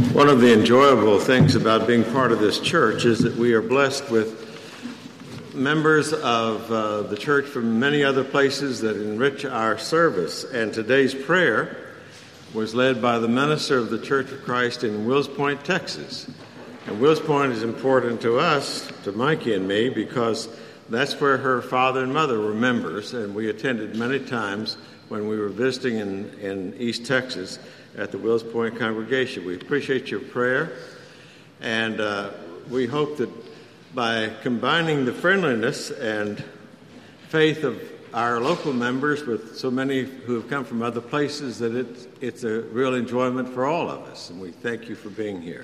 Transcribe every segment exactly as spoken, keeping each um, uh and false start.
One of the enjoyable things about being part of this church is that we are blessed with members of uh, the church from many other places that enrich our service. And today's prayer was led by the minister of the Church of Christ in Wills Point, Texas. And Wills Point is important to us, to Mikey and me, because that's where her father and mother were members, and we attended many times when we were visiting in, in East Texas at the Wills Point congregation. We appreciate your prayer, and uh, we hope that by combining the friendliness and faith of our local members with so many who have come from other places, that it's, it's a real enjoyment for all of us, and we thank you for being here.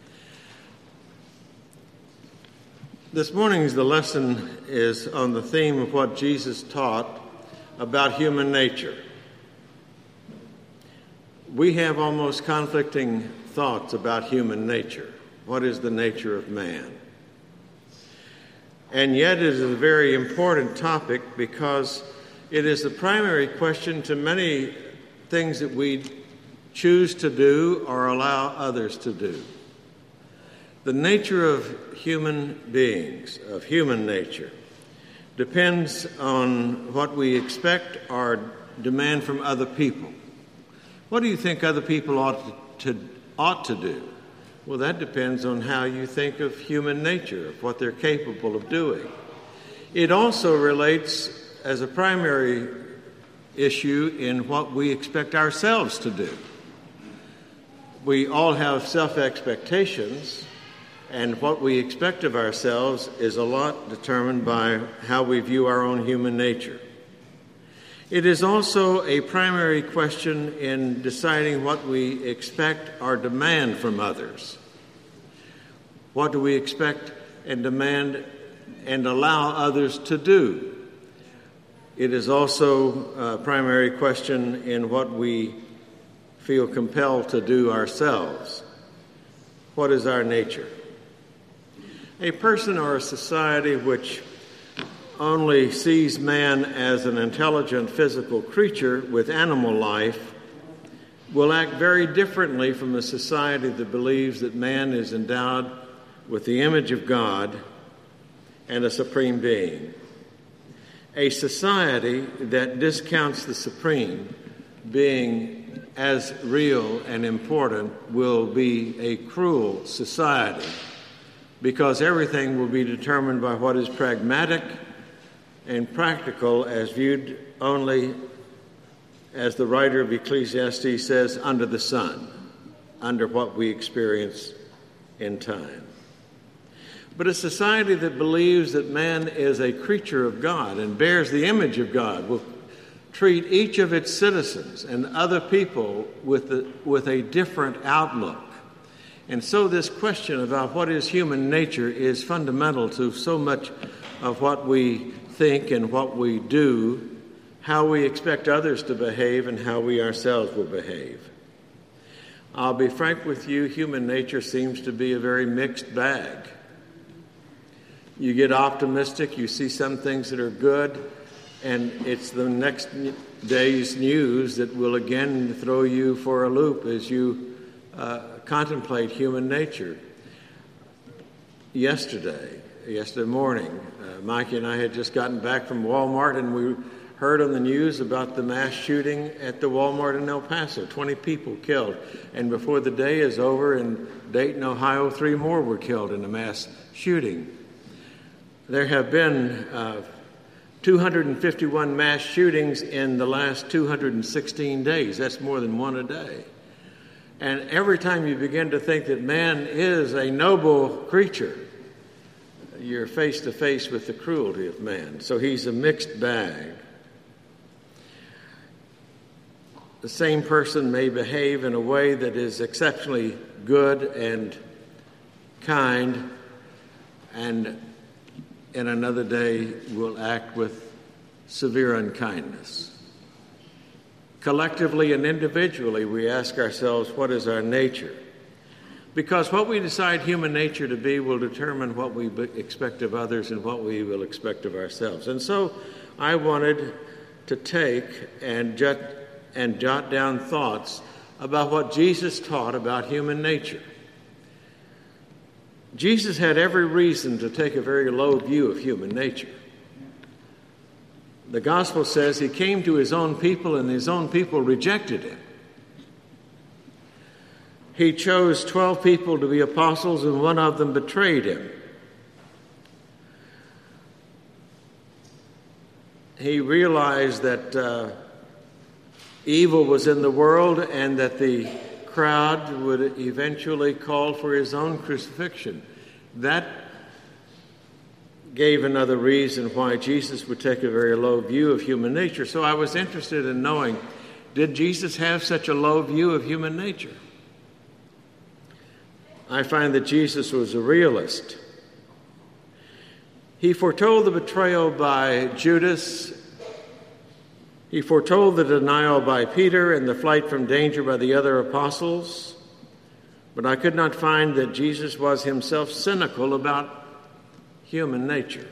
This morning's the lesson is on the theme of what Jesus taught about human nature. We have almost conflicting thoughts about human nature. What is the nature of man? And yet it is a very important topic because it is the primary question to many things that we choose to do or allow others to do. The nature of human beings, of human nature, depends on what we expect or demand from other people. What do you think other people ought to, to, ought to do? Well, that depends on how you think of human nature, of what they're capable of doing. It also relates as a primary issue in what we expect ourselves to do. We all have self-expectations, and what we expect of ourselves is a lot determined by how we view our own human nature. It is also a primary question in deciding what we expect or demand from others. What do we expect and demand and allow others to do? It is also a primary question in what we feel compelled to do ourselves. What is our nature? A person or a society which only sees man as an intelligent physical creature with animal life will act very differently from a society that believes that man is endowed with the image of God and a supreme being. A society that discounts the supreme being as real and important will be a cruel society, because everything will be determined by what is pragmatic and practical as viewed only, as the writer of Ecclesiastes says, under the sun, under what we experience in time. But a society that believes that man is a creature of God and bears the image of God will treat each of its citizens and other people with, the, with a different outlook. And so this question about what is human nature is fundamental to so much of what we think and what we do, how we expect others to behave, and how we ourselves will behave. I'll be frank with you, human nature seems to be a very mixed bag. You get optimistic, you see some things that are good, and it's the next day's news that will again throw you for a loop as you uh, contemplate human nature. Yesterday, yesterday morning, uh, Mikey and I had just gotten back from Walmart, and we heard on the news about the mass shooting at the Walmart in El Paso, twenty people killed. And before the day is over in Dayton, Ohio, three more were killed in a mass shooting. There have been uh, two hundred fifty-one mass shootings in the last two hundred sixteen days. That's more than one a day. And every time you begin to think that man is a noble creature, you're face to face with the cruelty of man. So he's a mixed bag. The same person may behave in a way that is exceptionally good and kind, and in another day will act with severe unkindness. Collectively and individually, we ask ourselves, what is our nature? Because what we decide human nature to be will determine what we expect of others and what we will expect of ourselves. And so I wanted to take and jot, and jot down thoughts about what Jesus taught about human nature. Jesus had every reason to take a very low view of human nature. The gospel says he came to his own people and his own people rejected him. He chose twelve people to be apostles and one of them betrayed him. He realized that uh, evil was in the world and that the crowd would eventually call for his own crucifixion. That gave another reason why Jesus would take a very low view of human nature. So I was interested in knowing, did Jesus have such a low view of human nature? I find that Jesus was a realist. He foretold the betrayal by Judas. He foretold the denial by Peter and the flight from danger by the other apostles. But I could not find that Jesus was himself cynical about human nature.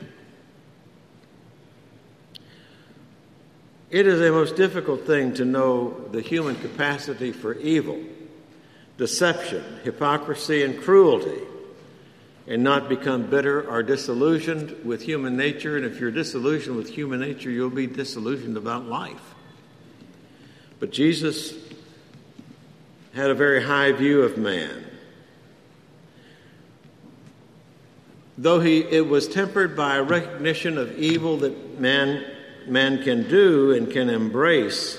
It is a most difficult thing to know the human capacity for evil, deception, hypocrisy, and cruelty, and not become bitter or disillusioned with human nature. And if you're disillusioned with human nature, you'll be disillusioned about life. But Jesus had a very high view of man. Though he, it was tempered by a recognition of evil that man, man can do and can embrace,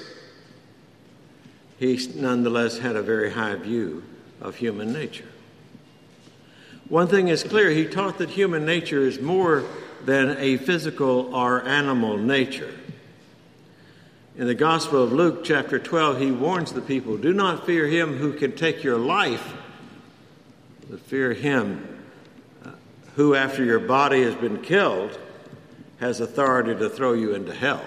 he nonetheless had a very high view of human nature. One thing is clear, he taught that human nature is more than a physical or animal nature. In the Gospel of Luke, chapter twelve, he warns the people, do not fear him who can take your life, but fear him who, after your body has been killed, has authority to throw you into hell.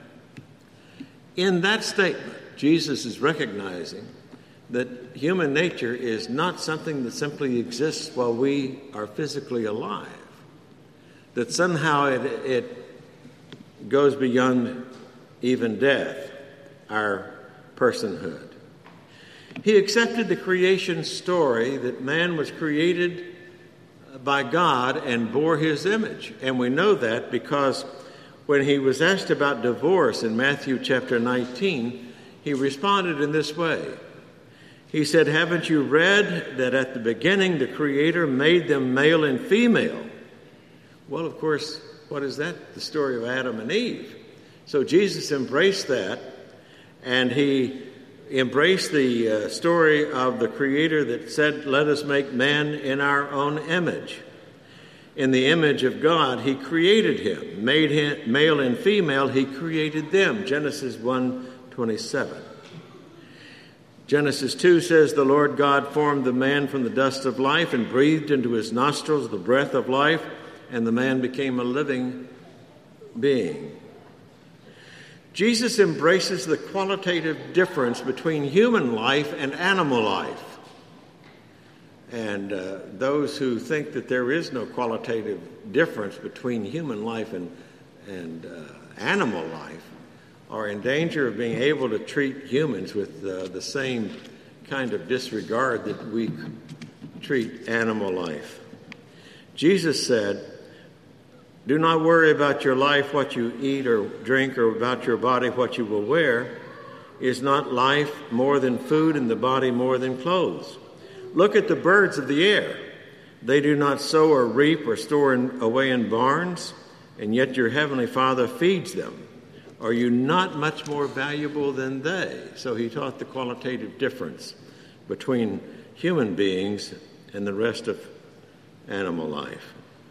In that statement, Jesus is recognizing that human nature is not something that simply exists while we are physically alive, that somehow it, it goes beyond even death, our personhood. He accepted the creation story that man was created by God and bore his image. And we know that because when he was asked about divorce in Matthew chapter nineteen, he responded in this way. He said, haven't you read that at the beginning the Creator made them male and female? Well, of course, what is that? The story of Adam and Eve. So Jesus embraced that, and he embraced the uh, story of the Creator that said, let us make man in our own image. In the image of God, he created him. Made him male and female, he created them. Genesis one twenty-seven. Genesis two says, the Lord God formed the man from the dust of life and breathed into his nostrils the breath of life, and the man became a living being. Jesus embraces the qualitative difference between human life and animal life. And uh, those who think that there is no qualitative difference between human life and, and uh, animal life are in danger of being able to treat humans with uh, the same kind of disregard that we treat animal life. Jesus said, do not worry about your life, what you eat or drink, or about your body, what you will wear. Is not life more than food and the body more than clothes? Look at the birds of the air. They do not sow or reap or store in, away in barns, and yet your heavenly Father feeds them. Are you not much more valuable than they? So he taught the qualitative difference between human beings and the rest of animal life.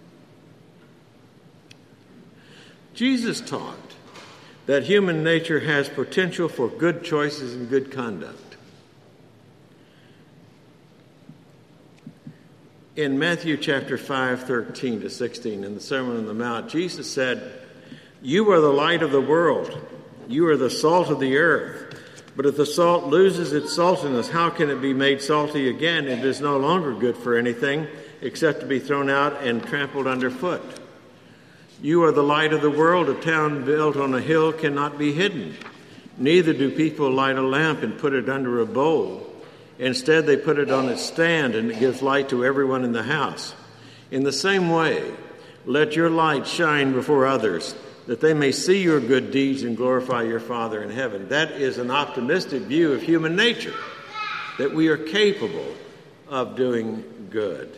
Jesus taught that human nature has potential for good choices and good conduct. In Matthew chapter five, thirteen to sixteen, in the Sermon on the Mount, Jesus said, you are the light of the world. You are the salt of the earth. But if the salt loses its saltiness, how can it be made salty again? It is no longer good for anything except to be thrown out and trampled underfoot. You are the light of the world. A town built on a hill cannot be hidden. Neither do people light a lamp and put it under a bowl. Instead, they put it on its stand, and it gives light to everyone in the house. In the same way, let your light shine before others, that they may see your good deeds and glorify your Father in heaven. That is an optimistic view of human nature, that we are capable of doing good.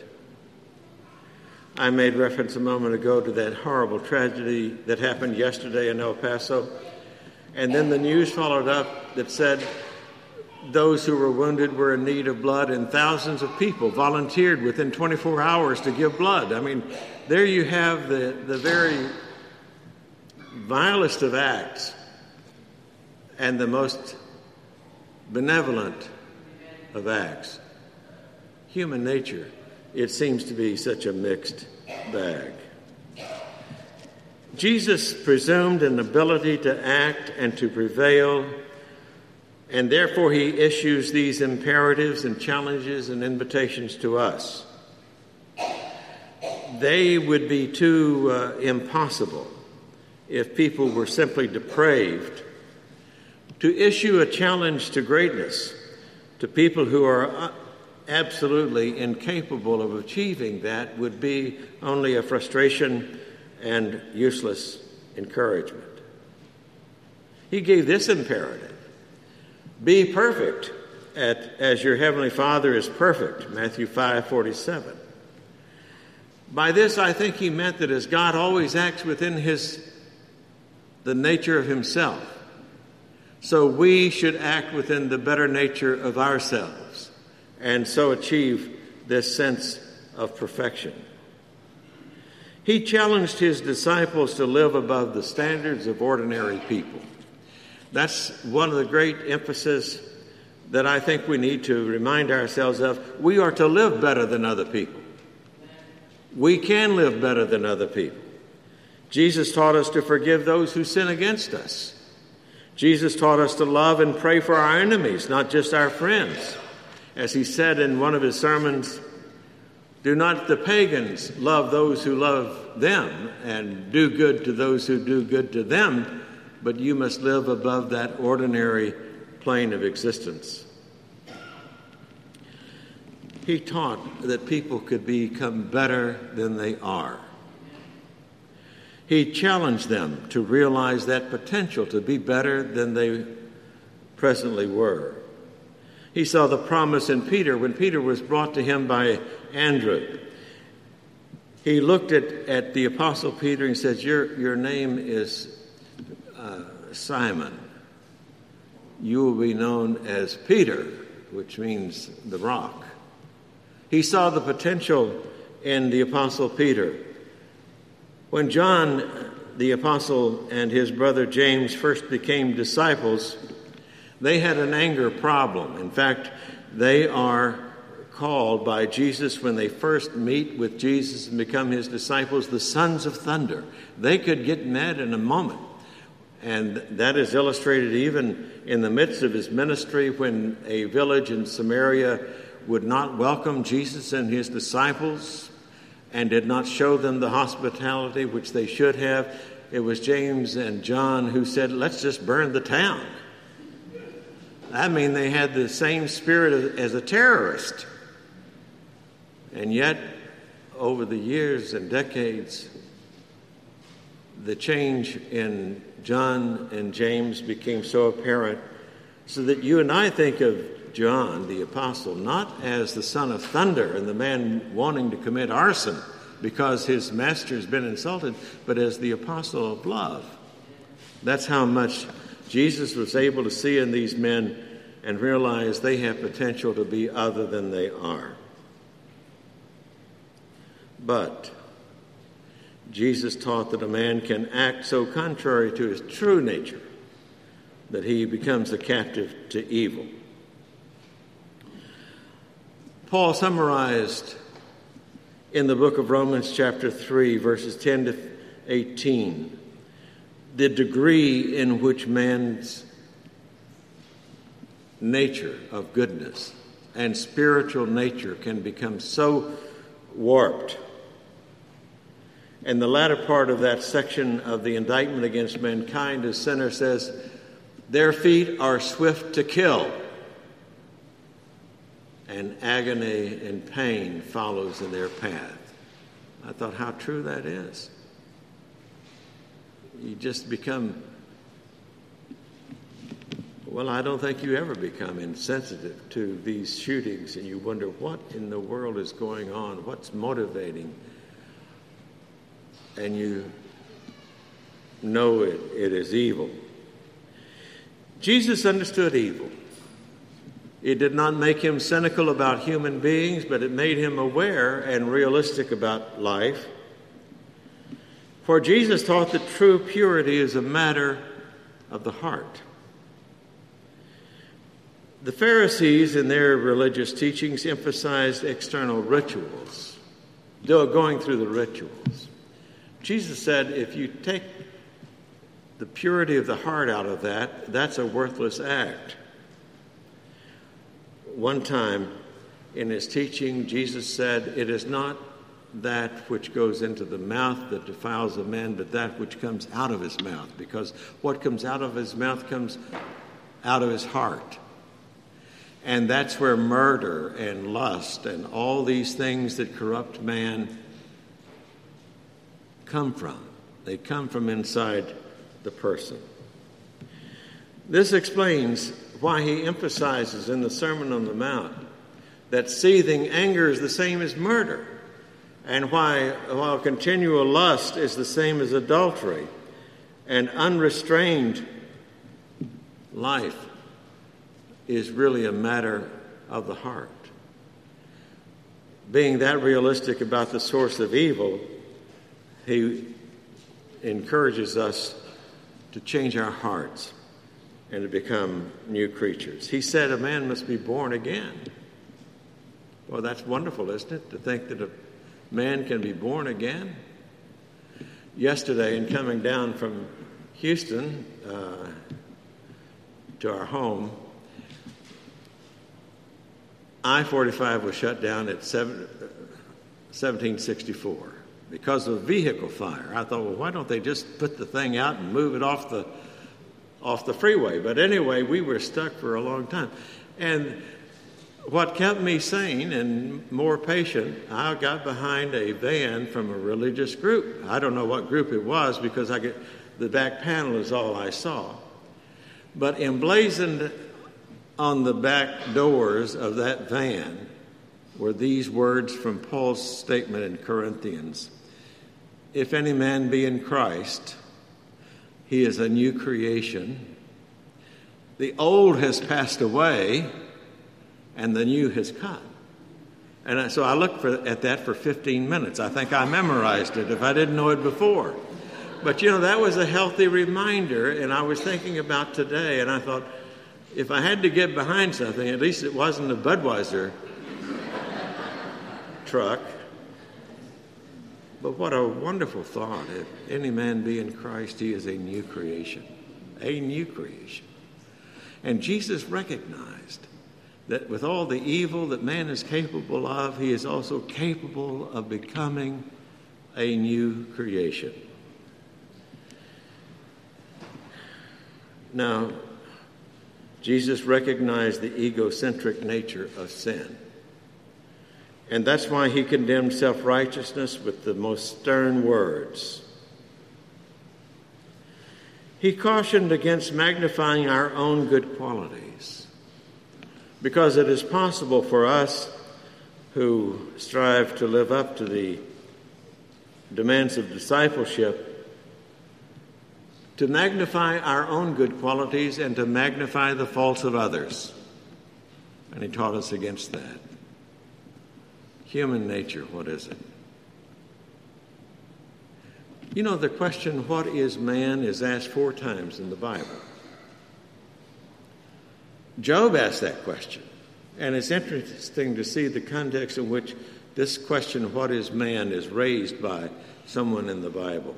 I made reference a moment ago to that horrible tragedy that happened yesterday in El Paso. And then the news followed up that said those who were wounded were in need of blood, and thousands of people volunteered within twenty-four hours to give blood. I mean, there you have the, the very vilest of acts and the most benevolent of acts. Human nature, it seems to be such a mixed bag. Jesus presumed an ability to act and to prevail, and therefore he issues these imperatives and challenges and invitations to us. They would be too uh, impossible if people were simply depraved. To issue a challenge to greatness to people who are absolutely incapable of achieving that would be only a frustration and useless encouragement. He gave this imperative: be perfect at, as your heavenly Father is perfect, Matthew five forty-seven. By this, I think he meant that as God always acts within his the nature of himself, so we should act within the better nature of ourselves, and so achieve this sense of perfection. He challenged his disciples to live above the standards of ordinary people. That's one of the great emphasis that I think we need to remind ourselves of. We are to live better than other people. We can live better than other people. Jesus taught us to forgive those who sin against us. Jesus taught us to love and pray for our enemies, not just our friends. As he said in one of his sermons, do not the pagans love those who love them and do good to those who do good to them, but you must live above that ordinary plane of existence. He taught that people could become better than they are. He challenged them to realize that potential to be better than they presently were. He saw the promise in Peter when Peter was brought to him by Andrew. He looked at, at the Apostle Peter and said, your, your name is uh, Simon. You will be known as Peter, which means the rock. He saw the potential in the Apostle Peter. When John, the Apostle, and his brother James first became disciples, they had an anger problem. In fact, they are called by Jesus, when they first meet with Jesus and become his disciples, the sons of thunder. They could get mad in a moment. And that is illustrated even in the midst of his ministry, when a village in Samaria would not welcome Jesus and his disciples and did not show them the hospitality which they should have. It was James and John who said, let's just burn the town. I mean, they had the same spirit as a terrorist. And yet, over the years and decades, the change in John and James became so apparent, so that you and I think of John, the apostle, not as the son of thunder and the man wanting to commit arson because his master's been insulted, but as the apostle of love. That's how much Jesus was able to see in these men and realize they have potential to be other than they are. But Jesus taught that a man can act so contrary to his true nature that he becomes a captive to evil. Paul summarized in the book of Romans chapter three, verses ten to eighteen, the degree in which man's nature of goodness and spiritual nature can become so warped. And the latter part of that section of the indictment against mankind as sinners says, their feet are swift to kill, and agony and pain follows in their path. I thought how true that is. You just become, well, I don't think you ever become insensitive to these shootings, and you wonder what in the world is going on, what's motivating, and you know it, it is evil. Jesus understood evil. It did not make him cynical about human beings, but it made him aware and realistic about life. For Jesus taught that true purity is a matter of the heart. The Pharisees, in their religious teachings, emphasized external rituals, going through the rituals. Jesus said, if you take the purity of the heart out of that, that's a worthless act. One time in his teaching, Jesus said, it is not that which goes into the mouth that defiles a man, but that which comes out of his mouth, because what comes out of his mouth comes out of his heart. And that's where murder and lust and all these things that corrupt man come from. They come from inside the person. This explains why he emphasizes in the Sermon on the Mount that seething anger is the same as murder, and why while continual lust is the same as adultery, and unrestrained life is really a matter of the heart. Being that realistic about the source of evil, he encourages us to change our hearts and to become new creatures. He said a man must be born again. Well, that's wonderful, isn't it, to think that a man can be born again? Yesterday, in coming down from Houston uh, to our home, I forty-five was shut down at seventeen sixty-four because of a vehicle fire. I thought, well, why don't they just put the thing out and move it off the off the freeway? But anyway, we were stuck for a long time. And what kept me sane and more patient, I got behind a van from a religious group. I don't know what group it was because I get, the back panel is all I saw. But emblazoned on the back doors of that van were these words from Paul's statement in Corinthians. If any man be in Christ, he is a new creation. The old has passed away, and the new has come. And so I looked for, at that for fifteen minutes. I think I memorized it if I didn't know it before. But, you know, that was a healthy reminder, and I was thinking about today, and I thought, if I had to get behind something, at least it wasn't a Budweiser truck. But what a wonderful thought. If any man be in Christ, he is a new creation. A new creation. And Jesus recognized that with all the evil that man is capable of, he is also capable of becoming a new creation. Now, Jesus recognized the egocentric nature of sin. And that's why he condemned self-righteousness with the most stern words. He cautioned against magnifying our own good qualities, because it is possible for us who strive to live up to the demands of discipleship to magnify our own good qualities and to magnify the faults of others. And he taught us against that. Human nature, what is it? You know, the question, what is man, is asked four times in the Bible. Job asked that question. And it's interesting to see the context in which this question, what is man, is raised by someone in the Bible.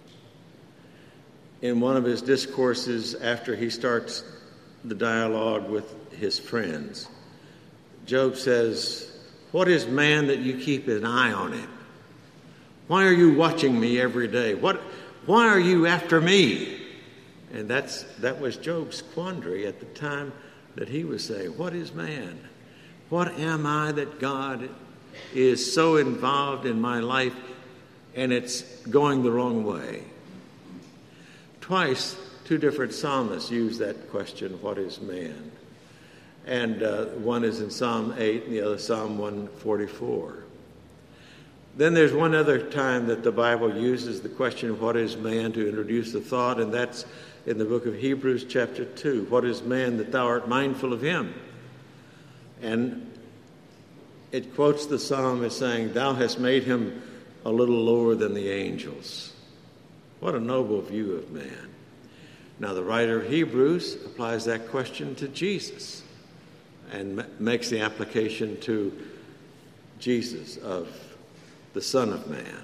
In one of his discourses, after he starts the dialogue with his friends, Job says, what is man that you keep an eye on him? Why are you watching me every day? What, why are you after me? And that's that was Job's quandary at the time that he was saying, what is man? What am I that God is so involved in my life and it's going the wrong way. Twice, two different psalmists use that question, what is man? And uh, one is in Psalm eight and the other Psalm one forty-four. Then there's one other time that the Bible uses the question, what is man, to introduce the thought, and that's in the book of Hebrews chapter two. What is man that thou art mindful of him? And it quotes the psalm as saying, thou hast made him a little lower than the angels. What a noble view of man. Now the writer of Hebrews applies that question to Jesus and m- makes the application to Jesus of the Son of Man.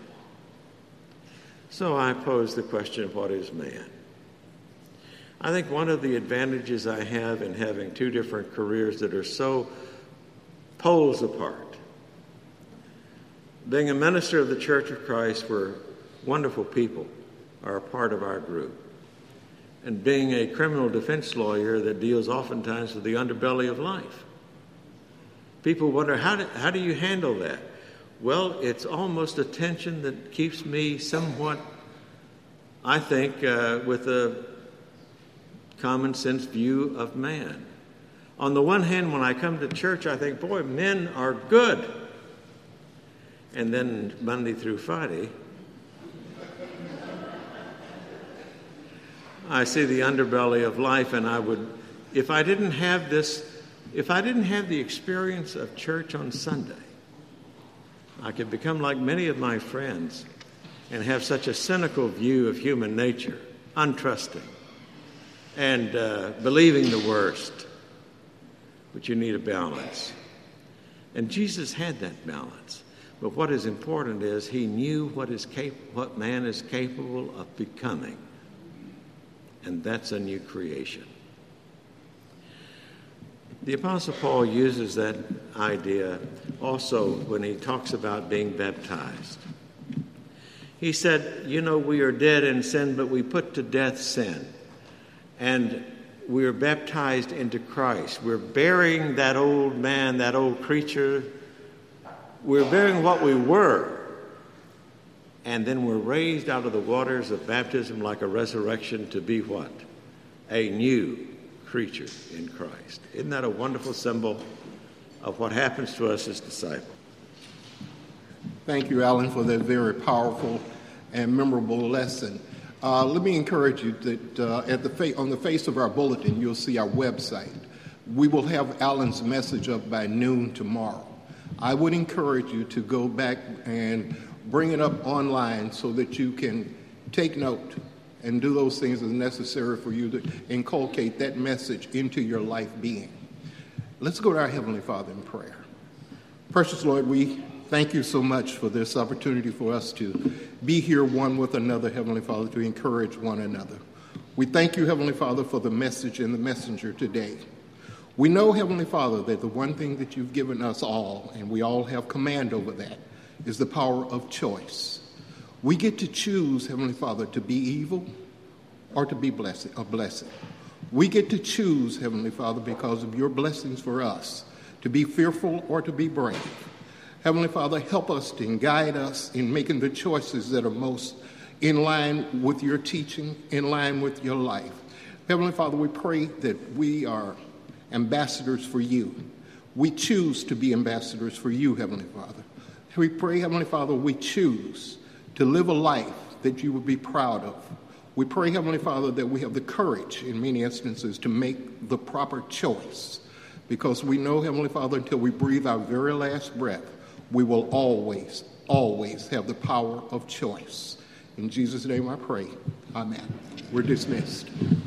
So I pose the question, what is man? I think one of the advantages I have in having two different careers that are so poles apart, being a minister of the Church of Christ where wonderful people are a part of our group, and being a criminal defense lawyer that deals oftentimes with the underbelly of life. People wonder, how do, how do you handle that? Well, it's almost a tension that keeps me somewhat, I think, uh, with a common sense view of man. On the one hand, when I come to church, I think, boy, men are good. And then Monday through Friday, I see the underbelly of life, and I would, if I didn't have this, if I didn't have the experience of church on Sunday, I could become like many of my friends and have such a cynical view of human nature, untrusting, and uh, believing the worst. But you need a balance. And Jesus had that balance. But what is important is he knew what is cap- what man is capable of becoming. And that's a new creation. The Apostle Paul uses that idea also when he talks about being baptized. He said, you know, we are dead in sin, but we put to death sin. And we are baptized into Christ. We're bearing that old man, that old creature. We're bearing what we were. And then we're raised out of the waters of baptism like a resurrection to be what? A new creature in Christ. Isn't that a wonderful symbol of what happens to us as disciples? Thank you, Alan, for that very powerful and memorable lesson. Uh, let me encourage you that uh, at the fa- on the face of our bulletin, you'll see our website. We will have Alan's message up by noon tomorrow. I would encourage you to go back and bring it up online so that you can take note and do those things as necessary for you to inculcate that message into your life being. Let's go to our Heavenly Father in prayer. Precious Lord, we thank you so much for this opportunity for us to be here one with another, Heavenly Father, to encourage one another. We thank you, Heavenly Father, for the message and the messenger today. We know, Heavenly Father, that the one thing that you've given us all, and we all have command over that, is the power of choice. We get to choose, Heavenly Father, to be evil or to be blessed, a blessing. We get to choose, Heavenly Father, because of your blessings for us, to be fearful or to be brave. Heavenly Father, help us and guide us in making the choices that are most in line with your teaching, in line with your life. Heavenly Father, we pray that we are ambassadors for you. We choose to be ambassadors for you, Heavenly Father. We pray, Heavenly Father, we choose to live a life that you would be proud of. We pray, Heavenly Father, that we have the courage in many instances to make the proper choice, because we know, Heavenly Father, until we breathe our very last breath, we will always, always have the power of choice. In Jesus' name I pray. Amen. We're dismissed.